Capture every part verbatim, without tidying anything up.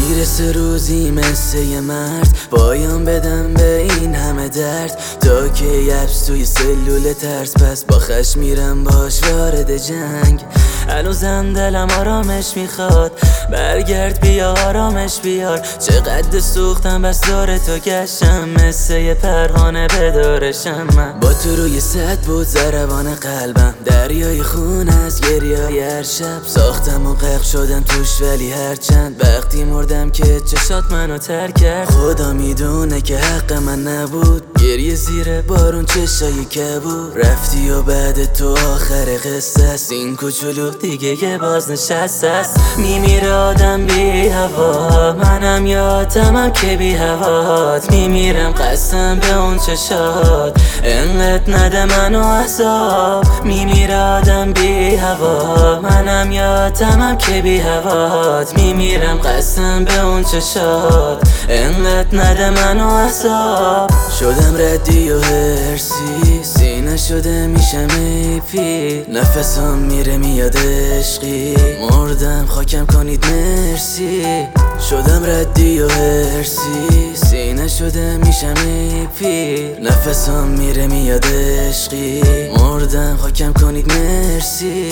میرسه روزی مثل یه مرد پایان بدم به این همه درد، تا که یبس توی سلول ترس، پس با خشم میرم باش وارد جنگ. هنوزم دلم آرامش میخواد، برگرد بیا آرامش بیار. چقدر سوختم بس دور تو گشتم، مثل یه پروانه بدارشم. من با تو روی سد بود ضربان قلبم، دریای خون از گریه های هر شب. ساختم و غرق شدم توش ولی هرچند وقتی مردم که چشات منو ترک کرد. خدا میدونه که حق من نبود، گریه زیر بارون چشای کبود. رفتی و بعد تو آخر قصه است، این کوچولو دیگه یه بازنشست است. میمیره آدم بی هوا، منم یادمم که بی هوات. میمیرم قسم به اون چشات، انقدر نده منو عذاب. میمیره آدم بی هوا، منم یادمم که بی هوات. میمیرم قسم به اون چشات، انقدر نده منو عذاب. شدم ردی و هرسی، سینه شده میشم ای پیر. نفسم میره میاد عشقی، مردم خاکم کنید مرسی. شدم ردی و هرسی، سینه شده میشم ای پیر. نفسم میره میاد عشقی، مردم خاکم کنید مرسی.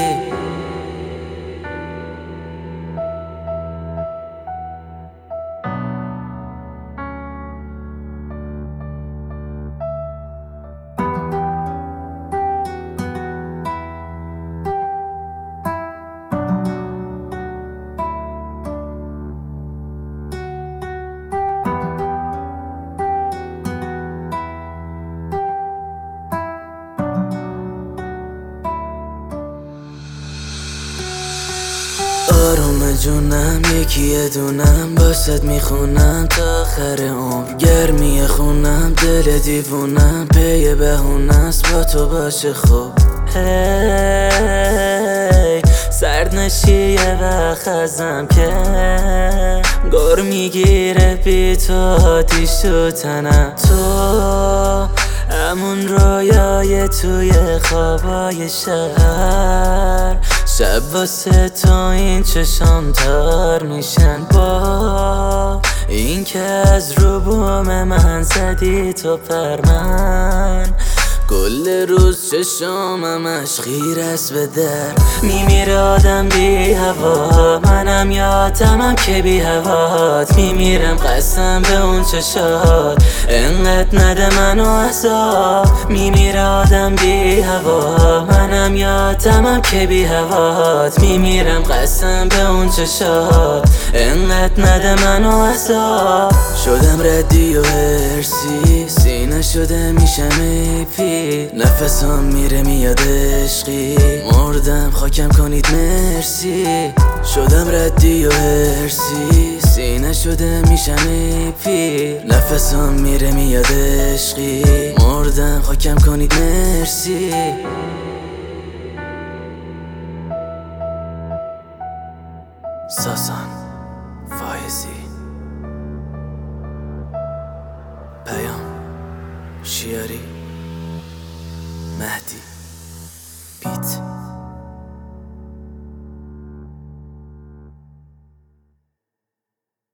آروم جونم یکی دونم، باست میخونم تا آخر عمر. گرمی خونم دل دیوونم، پی بهونست با تو باشه خوب. هی سرد نشی یه وقت ازم که گر میگیره بی تو آتیش تو تنم. تو همون رویای توی خوابای شهر، شب واسه تو این چشام تار میشن. با این که از رو بوم من زدی تو پر، من کل روز چشامم خیر است به در. میمیره آدم بی هوا، منم یادمم که بی هوات. میمیرم قسم به اون چشات، انقدر نده منو عذاب. میمیره آدم بی هوا، منم یادمم که بی هوات. میمیرم قسم به اون چشات، انقدر نده منو عذاب. شدم ردی و هرسی، سینه شده میشم ای پیر. نفسم میره میاد عشقی، مردم خاکم کنید مرسی. شدم ردی و هرسی، سینه شده میشم ای پیر. نفسم میره میاد عشقی، مردم خاکم کنید مرسی. ساسان فایزی، پیام شیاری.